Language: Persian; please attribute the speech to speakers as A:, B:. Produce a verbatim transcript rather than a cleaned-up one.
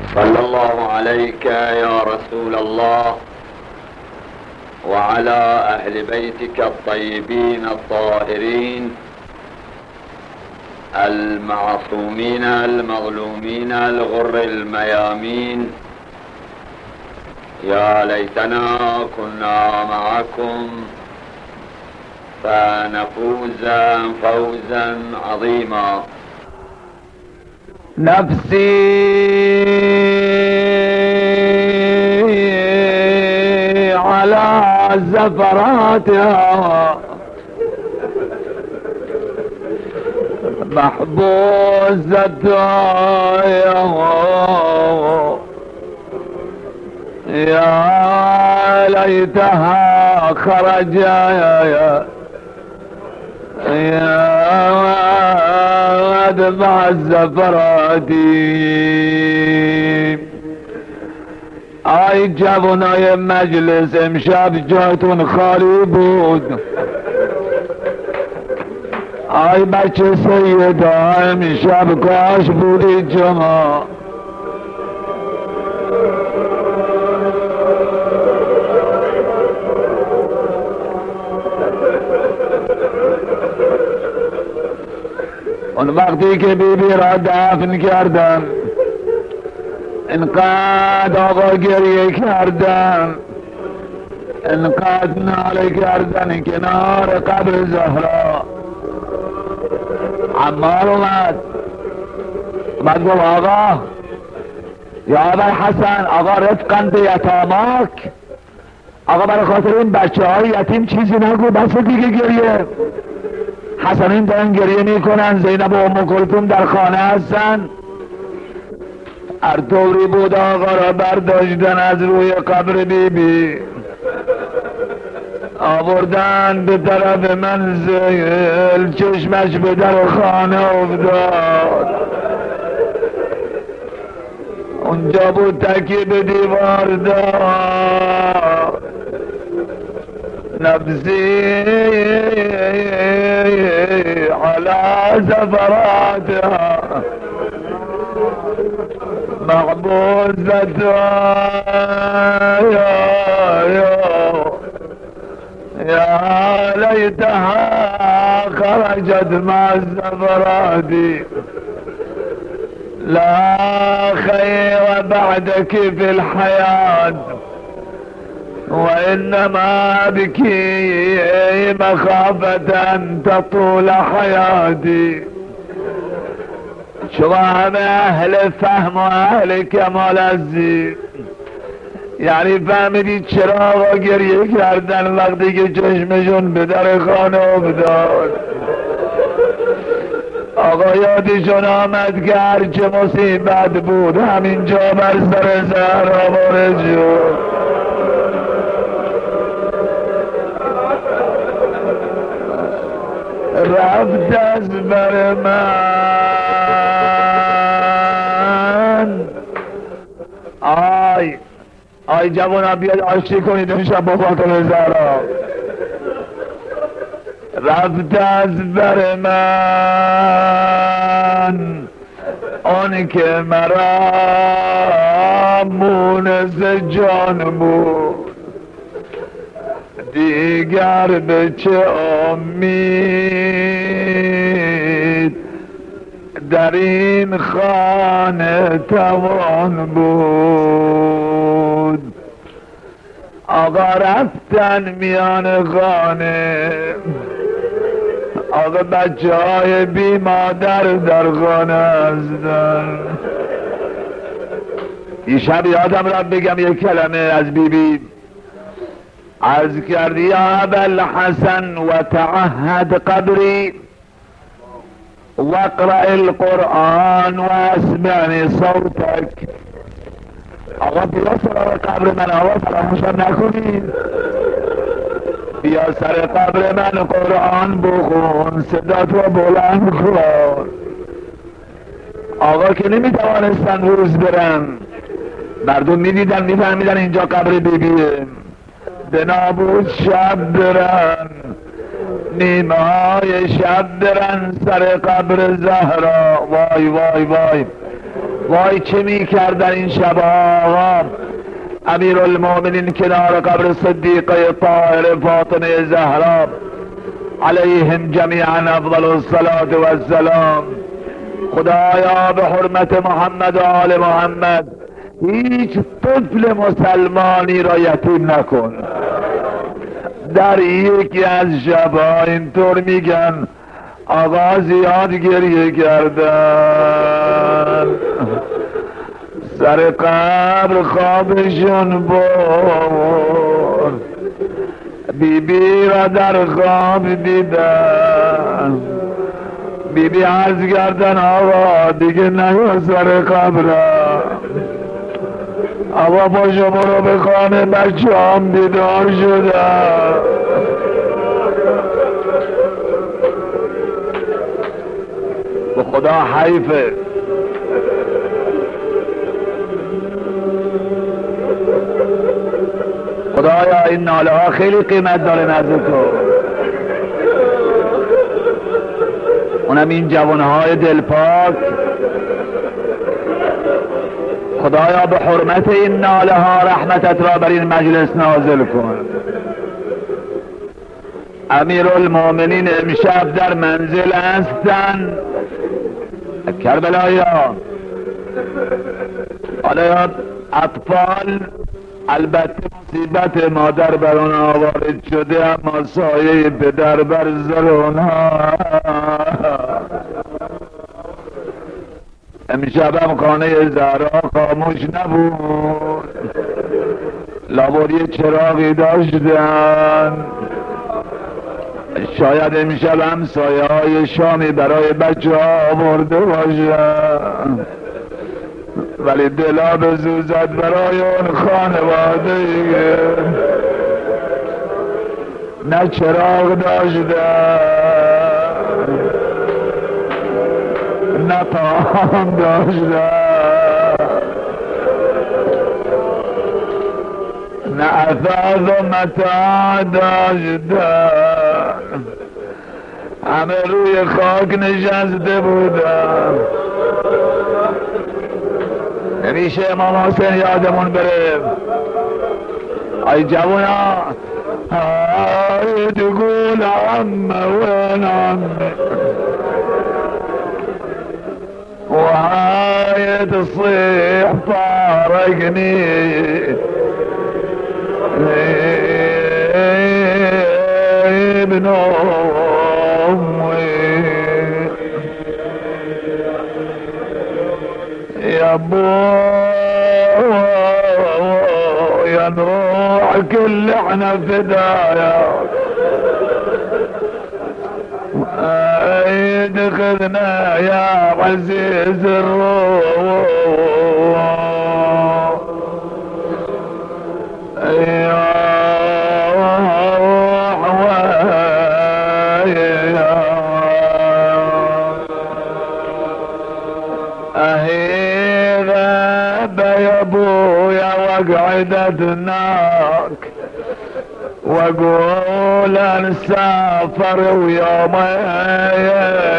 A: صلى الله عليك يا رسول الله وعلى أهل بيتك الطيبين الطاهرين المعصومين المظلومين الغر الميامين. يا ليتنا كنا معكم فنفوز فوزا عظيما.
B: نفسي على زفراتها محبوسة يا ليتها خرج يا دمع الزفرات. آی جوانای مجلس، امشب جاتون خالی بود. آی بچه سیدا، امشب کاش بودید شما. اون وقتی که بی بی را دفن کردن انقدر آقا گریه کردن، انقدر ناله کردن کنار قبر زهرا. عمار اومد اومد گفت آقا، یا آقای حسن، آقا رفقا به یتاماک، آقا برای خاطر این بچه های یتیم چیزی نگو، بس دیگه گریه. حسنین دارن گریه میکنن، زینب و ام کلثوم در خانه هستن. هر طوری بود آقا را برداشتن از روی قبر بی بی آوردن به طرف منزل، چشمش به در خانه افتاد. اونجا بود تکیه به دیوار داد. نفسی على زفراتها محبوسة يا يا ليتها خرجت مع الزفرات. لا خير بعدك في الحياة وإنما بكي مخافة أن تطول حياتي. شما همه اهل فهم و اهل کمال هستید، یعنی فهمیدید چرا آقا گریه کردن وقتی که چشمشون به در خانه افتاد. آقا یادشون آمد که هرچه مصیبت بود همینجا بر سر زهرا وارد شد. رفت از بر من. آی آی جوانا بیاد آشتی کنید امشب با خاطر زهرا. رفت از بر من آن که مرا مونس جان بود، دیگر به چه امید در این خانه توان بود. آقا رفتن میان خانه، آقا بچه های بی مادر در خانه هستن. این شب یادم را بگم یک کلمه از بی بی. عرض کردی یا ابوالحسن و تعهد قبری واقرأ القرآن و اسمع صوتک. آقا بیا سر قبر من، آقا فراموشم نکنید، بیا سر قبر من قرآن بخون، صدات رو بلند کن. آقا که نمیتوانستن روز برن، مردم میدیدن میفهمیدن اینجا قبر بیبیه. به نابود شب برن، نیمه های شب برن سر قبر زهرا. وای وای وای وای چه می کردن این شبا آقا امیر المومنین کنار قبر صدیقه طاهر فاطمه زهرا علیهم جمیعا افضل الصلاة و السلام. خدایا به حرمت محمد و آل محمد هیچ طفل مسلمانی را یتیم نکن. در یکی از شبا اینطور میگن آقا زیاد گریه کردن، سر قبر خوابشون برد، بی بی را در خواب دیدن، بی بی عرض کردن آقا دیگه نیا سر قبرم، آقا پاشو برو به خانه بچه هم بیدار شدن. به خدا حیفه خدایا این ناله ها خیلی قیمت داره نزد تو، اونم این جوانهای دلپاک. خدایا به حرمت این ناله ها رحمتت را بر این مجلس نازل کن. امیر المومنین امشب در منزل هستن کربلایا. حالا اطفال البته مصیبت مادر بر آنها وارد شده، اما سایه پدر بر سر آنها. امشب هم خانه زهرا خاموش نبود، لابد یه چراغی داشتن. شاید امشب هم سایه های شامی برای بچه ها آورده باشن، ولی دلا بسوزد برای اون خانواده نه چراغ داشتن نه طعام داشتن نه اثاث و متاع داشتن، همه روی خاک نشسته بودن. نمیشه امام حسین یادمون بره. ای جوانا های تقول عمه وين عمي وهاي تصيح فارقني ابن امي يا ابو يا نروح كل احنا فدايا ادخذنا يا عزيز الروح يا وقعدتناك واقول نسافر ويومين